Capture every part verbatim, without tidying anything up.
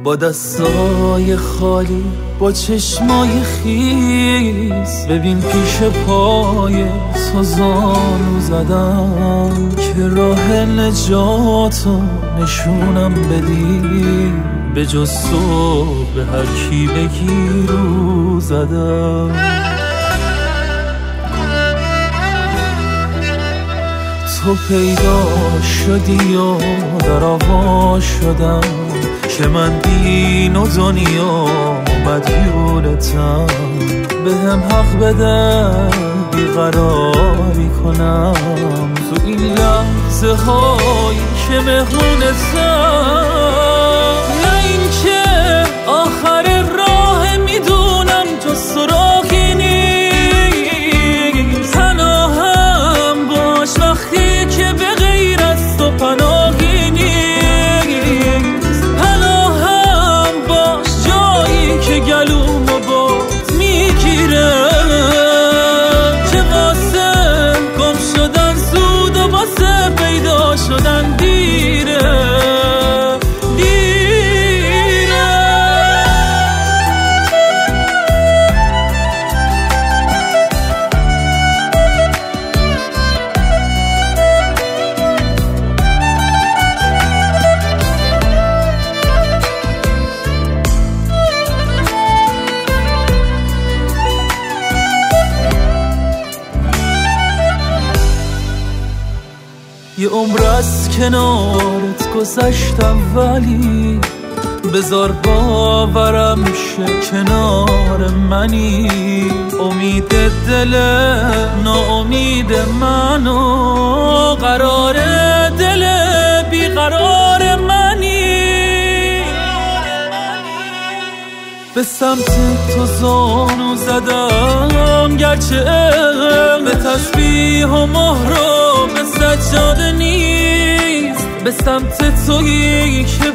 با دستای خالی با چشمای خیس، ببین پیش پای تو زانو زدم که راه نجاتو نشونم بدی، به جز تو به هر کی بگی رو زدم. تو پیدا شدی و در آوا شدم که من دین و دنیا مدیونتم، به هم حق بده بیقراری کنم تو این لحظه هایی که مهمونتم. نه این که آخر راه میدونم تو سراغی نیست، پناهم باش وقتی که به غیر از تو پناهی نیست، پناهم باش جایی که گلومو باد میگیره، که واسه گم شدن زود و واسه پیدا شدن دیره. یه عمر از کنارت گذشتم ولی بذار باورم شه کنار منی، امید دل ناامید منو قرار دل بیقرار منی. به سمت تو زانو زدم گرچه علم به تسبیح و مهر و به سجاده نیست، به سمت تویی که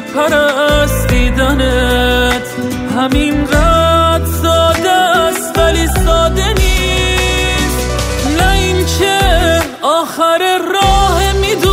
پرستیدنت همین قد ساده است ولی ساده نیست. نه این که آخر راه میدونم